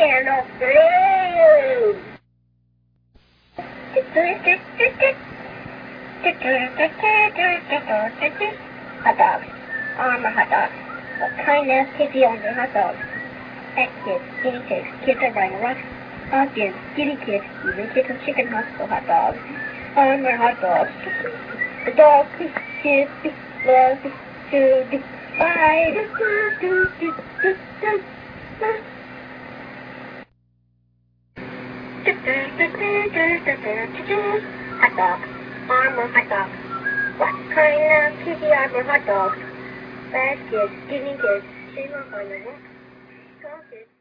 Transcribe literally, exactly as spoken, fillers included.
Channel Blue. Hot dogs. Armor hot dogs. What kind of kids owns a hot dog? Fat kids, skinny kids, kids that ride a rock. Hot kids, skinny kids, even kids with chicken hustle hot dogs. Armor hot dogs. The dog kids love to bye. Hot dog. Armor hot dog. What kind of kitty armor hot dogs? Fast kids, skinny kids, chicken hustle hot dogs.